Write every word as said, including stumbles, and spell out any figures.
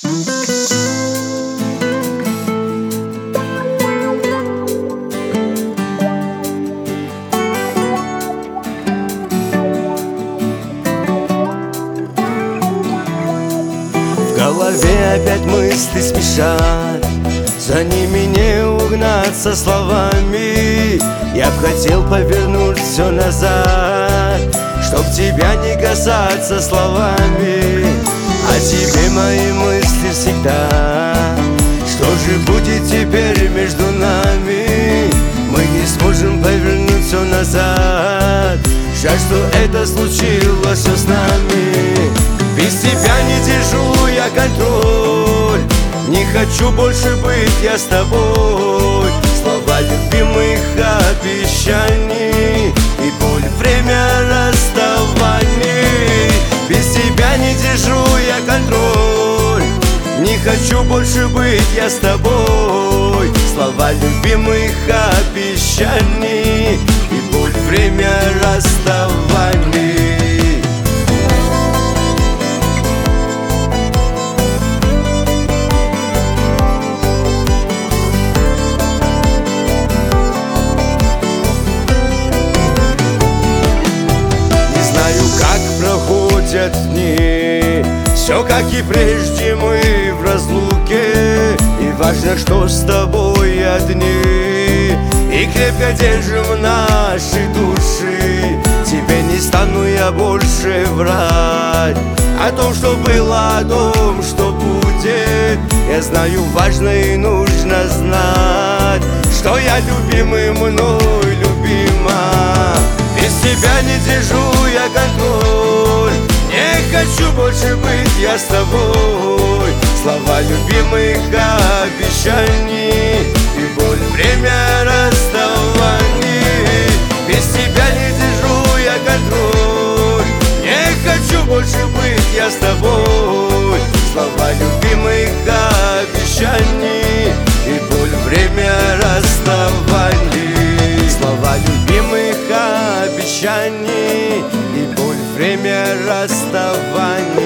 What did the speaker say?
В голове опять мысли смешат, за ними не угнаться словами. Я б хотел повернуть все назад, чтоб тебя не касаться словами. А тебе мои мысли всегда: что же будет теперь между нами? Мы не сможем повернуть все назад. Жаль, что это случилось все с нами. Без тебя не держу я контроль, не хочу больше быть я с тобой. Слова любимых обещаний и боль, время расставаний. Без тебя не держу я контроль, не хочу больше быть я с тобой. Слова любимых обещаний и боль, время расставаний. Проходят дни, все как и прежде, мы в разлуке. И важно, что с тобой одни, и крепко держим наши души. Тебе не стану я больше врать о том, что было, о том, что будет. Я знаю, важно и нужно знать, что я любимый мной любима. Без тебя не держу я контроль, не хочу больше быть я с тобой. Слова любимых обещаний и боль, время расставаний. Без тебя не держу я контроль, не хочу больше быть я с тобой. Слова любимых обещаний и боль, время расставаний. Слова любимых обещаний и боль, время расставаний.